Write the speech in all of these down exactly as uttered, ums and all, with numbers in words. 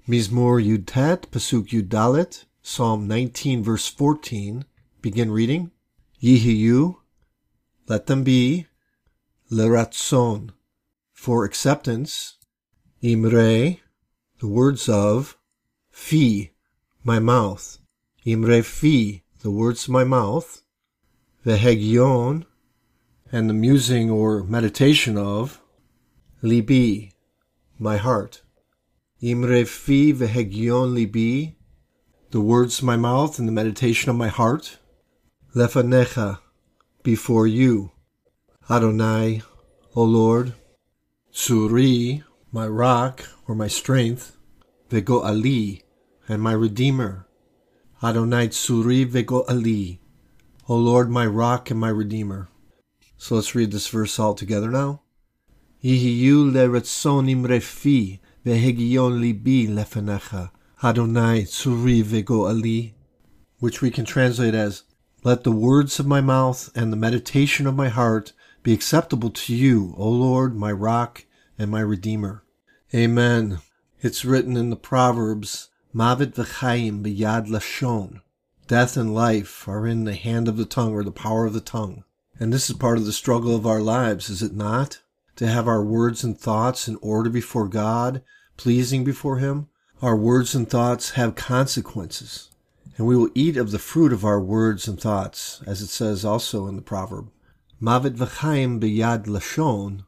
Mizmor Yud Tet, Pasuk Yud Dalet, Psalm nineteen, verse fourteen. Begin reading. Yihiyu, let them be. Leratzon, for acceptance. Imre, the words of. Fi, my mouth. Imre fi, the words of my mouth. Vehegyon, and the musing or meditation of. Libi, my heart. Imre fi vehegyon libi, the words of my mouth and the meditation of my heart. Lefanecha, before you. Adonai, O Lord. Tsuri, my rock or my strength. Vego'ali, and my redeemer. Adonai tsuri vego'ali, O Lord, my rock and my redeemer. So let's read this verse all together now. Yihiyu leretzon imre fi vehegyon libi lefanecha, Adonai tsuri vego'ali, which we can translate as, let the words of my mouth and the meditation of my heart be acceptable to you, O Lord, my rock and my redeemer. Amen. It's written in the Proverbs, Mavet v'chaim b'yad lashon. Death and life are in the hand of the tongue, or the power of the tongue. And this is part of the struggle of our lives, is it not? To have our words and thoughts in order before God, pleasing before Him. Our words and thoughts have consequences. And we will eat of the fruit of our words and thoughts, as it says also in the proverb. Mavet v'chaim b'yad lashon,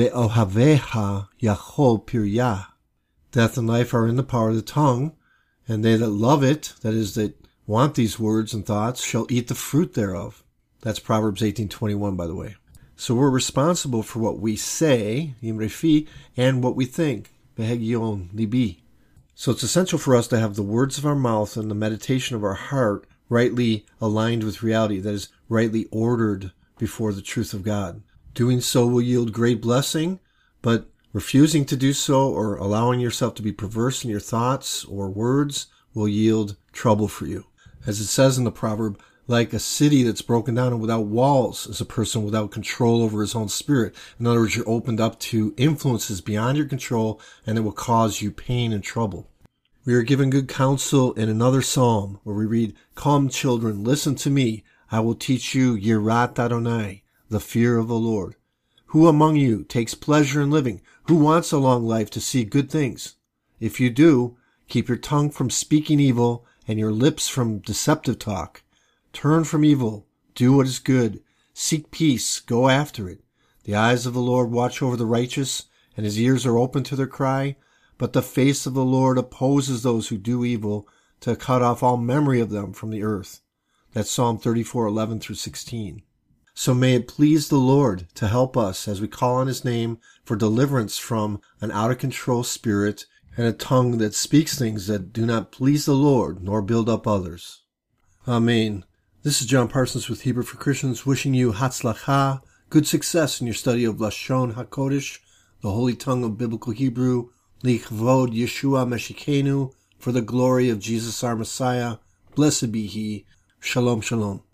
ve'ohaveha yachol piryah. Death and life are in the power of the tongue, and they that love it, that is, that want these words and thoughts, shall eat the fruit thereof. That's Proverbs eighteen twenty-one, by the way. So we're responsible for what we say, imre fi, and what we think, vehegyon libi. So it's essential for us to have the words of our mouth and the meditation of our heart rightly aligned with reality, that is, rightly ordered before the truth of God. Doing so will yield great blessing, but refusing to do so or allowing yourself to be perverse in your thoughts or words will yield trouble for you. As it says in the proverb, like a city that's broken down and without walls is a person without control over his own spirit. In other words, you're opened up to influences beyond your control, and it will cause you pain and trouble. We are given good counsel in another psalm where we read, Come, children, listen to me. I will teach you Yirat Adonai, the fear of the Lord. Who among you takes pleasure in living? Who wants a long life to see good things? If you do, keep your tongue from speaking evil and your lips from deceptive talk. Turn from evil, do what is good, seek peace, go after it. The eyes of the Lord watch over the righteous, and his ears are open to their cry, but the face of the Lord opposes those who do evil, to cut off all memory of them from the earth. That's Psalm thirty-four, eleven through sixteen. So may it please the Lord to help us as we call on his name for deliverance from an out-of-control spirit and a tongue that speaks things that do not please the Lord nor build up others. Amen. This is John Parsons with Hebrew for Christians, wishing you Hatzlacha, good success in your study of Lashon HaKodesh, the holy tongue of biblical Hebrew, Lichvod Yeshua Meshikenu, for the glory of Jesus our Messiah. Blessed be he. Shalom, shalom.